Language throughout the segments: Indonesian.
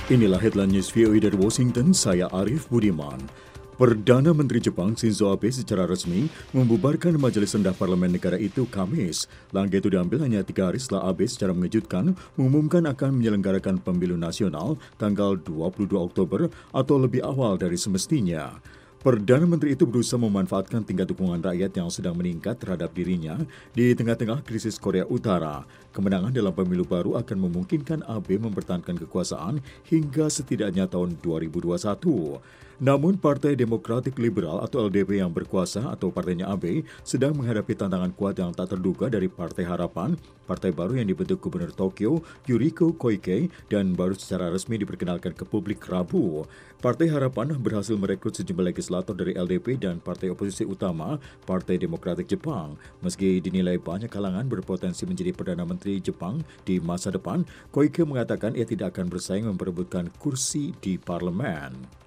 Inilah headline news VOA dari Washington, saya Arif Budiman. Perdana Menteri Jepang Shinzo Abe secara resmi membubarkan Majelis Rendah Parlemen negara itu Kamis. Langkah itu diambil hanya 3 hari setelah Abe secara mengejutkan mengumumkan akan menyelenggarakan pemilu nasional tanggal 22 Oktober atau lebih awal dari semestinya. Perdana Menteri itu berusaha memanfaatkan tingkat dukungan rakyat yang sedang meningkat terhadap dirinya di tengah-tengah krisis Korea Utara. Kemenangan dalam pemilu baru akan memungkinkan Abe mempertahankan kekuasaan hingga setidaknya tahun 2021. Namun Partai Demokratik Liberal atau LDP yang berkuasa atau partainya Abe sedang menghadapi tantangan kuat yang tak terduga dari Partai Harapan, partai baru yang dibentuk Gubernur Tokyo Yuriko Koike dan baru secara resmi diperkenalkan ke publik Rabu. Partai Harapan berhasil merekrut sejumlah legislator dari LDP dan partai oposisi utama Partai Demokratik Jepang. Meski dinilai banyak kalangan berpotensi menjadi Perdana Menteri Jepang di masa depan, Koike mengatakan ia tidak akan bersaing memperebutkan kursi di parlemen.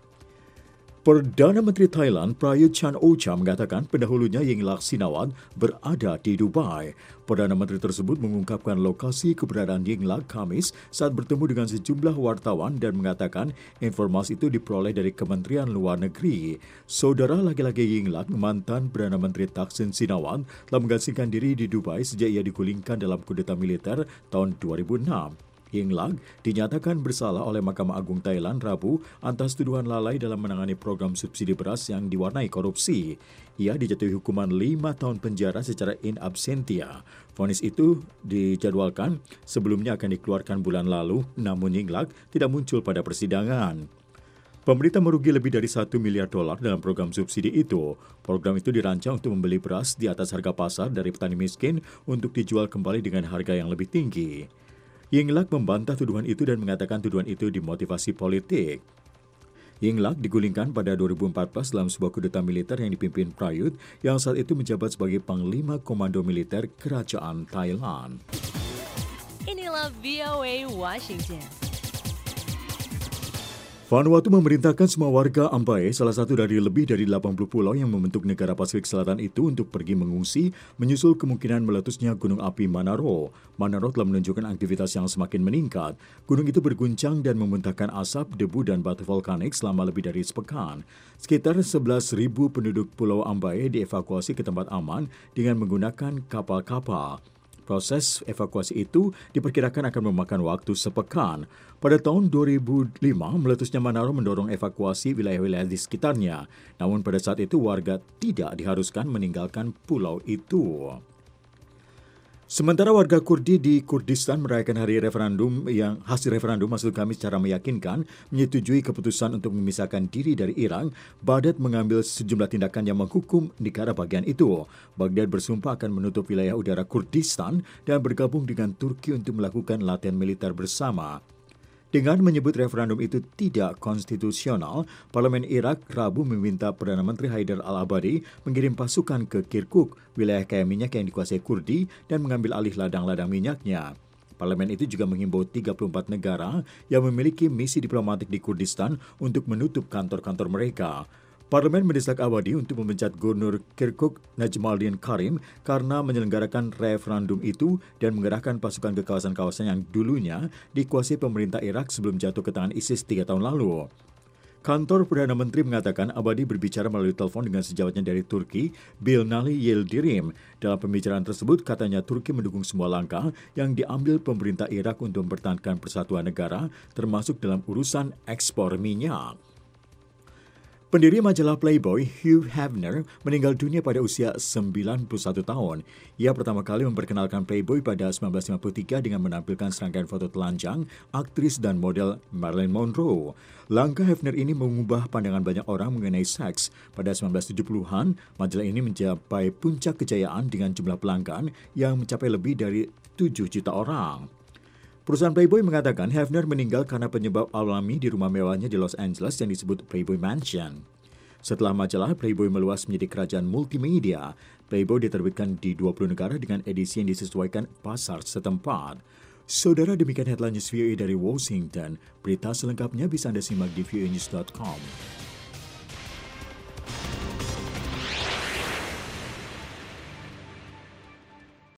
Perdana Menteri Thailand Prayut Chan-o-cha mengatakan pendahulunya Yingluck Shinawatra berada di Dubai. Perdana Menteri tersebut mengungkapkan lokasi keberadaan Yingluck Kamis saat bertemu dengan sejumlah wartawan dan mengatakan informasi itu diperoleh dari Kementerian Luar Negeri. Saudara laki-laki Yingluck, mantan Perdana Menteri Thaksin Shinawatra, telah mengasingkan diri di Dubai sejak ia digulingkan dalam kudeta militer tahun 2006. Yingluck dinyatakan bersalah oleh Mahkamah Agung Thailand Rabu atas tuduhan lalai dalam menangani program subsidi beras yang diwarnai korupsi. Ia dijatuhi hukuman 5 tahun penjara secara in absentia. Vonis itu dijadwalkan sebelumnya akan dikeluarkan bulan lalu, namun Yingluck tidak muncul pada persidangan. Pemerintah merugi lebih dari $1 miliar dalam program subsidi itu. Program itu dirancang untuk membeli beras di atas harga pasar dari petani miskin untuk dijual kembali dengan harga yang lebih tinggi. Yingluck membantah tuduhan itu dan mengatakan tuduhan itu dimotivasi politik. Yingluck digulingkan pada 2014 dalam sebuah kudeta militer yang dipimpin Prayut yang saat itu menjabat sebagai Panglima Komando Militer Kerajaan Thailand. Inilah VOA Washington. Vanuatu memerintahkan semua warga Ambae, salah satu dari lebih dari 80 pulau yang membentuk negara Pasifik Selatan itu untuk pergi mengungsi menyusul kemungkinan meletusnya gunung api Manaro. Manaro telah menunjukkan aktivitas yang semakin meningkat. Gunung itu berguncang dan memuntahkan asap, debu, dan batu vulkanik selama lebih dari sepekan. Sekitar 11.000 penduduk pulau Ambae dievakuasi ke tempat aman dengan menggunakan kapal-kapal. Proses evakuasi itu diperkirakan akan memakan waktu sepekan. Pada tahun 2005, meletusnya Manaro mendorong evakuasi wilayah-wilayah di sekitarnya. Namun pada saat itu warga tidak diharuskan meninggalkan pulau itu. Sementara warga Kurdi di Kurdistan merayakan hasil referendum maksud kami secara meyakinkan menyetujui keputusan untuk memisahkan diri dari Irak, Baghdad mengambil sejumlah tindakan yang menghukum negara bagian itu. Baghdad bersumpah akan menutup wilayah udara Kurdistan dan bergabung dengan Turki untuk melakukan latihan militer bersama. Dengan menyebut referendum itu tidak konstitusional, Parlemen Irak Rabu meminta Perdana Menteri Haidar al-Abadi mengirim pasukan ke Kirkuk, wilayah kaya minyak yang dikuasai Kurdi, dan mengambil alih ladang-ladang minyaknya. Parlemen itu juga menghimbau 34 negara yang memiliki misi diplomatik di Kurdistan untuk menutup kantor-kantor mereka. Parlemen mendesak Abadi untuk memecat Gubernur Kirkuk Najmuddin Karim karena menyelenggarakan referendum itu dan mengerahkan pasukan ke kawasan-kawasan yang dulunya dikuasai pemerintah Irak sebelum jatuh ke tangan ISIS 3 tahun lalu. Kantor Perdana Menteri mengatakan Abadi berbicara melalui telepon dengan sejawatnya dari Turki, Binali Yildirim. Dalam pembicaraan tersebut, katanya Turki mendukung semua langkah yang diambil pemerintah Irak untuk mempertahankan persatuan negara, termasuk dalam urusan ekspor minyak. Pendiri majalah Playboy, Hugh Hefner, meninggal dunia pada usia 91 tahun. Ia pertama kali memperkenalkan Playboy pada 1953 dengan menampilkan serangkaian foto telanjang aktris dan model Marilyn Monroe. Langkah Hefner ini mengubah pandangan banyak orang mengenai seks. Pada 1970-an, majalah ini mencapai puncak kejayaan dengan jumlah pelanggan yang mencapai lebih dari 7 juta orang. Perusahaan Playboy mengatakan Hefner meninggal karena penyebab alami di rumah mewahnya di Los Angeles yang disebut Playboy Mansion. Setelah majalah Playboy meluas menjadi kerajaan multimedia, Playboy diterbitkan di 20 negara dengan edisi yang disesuaikan pasar setempat. Saudara, demikian headline news VOA dari Washington. Berita selengkapnya bisa Anda simak di voanews.com.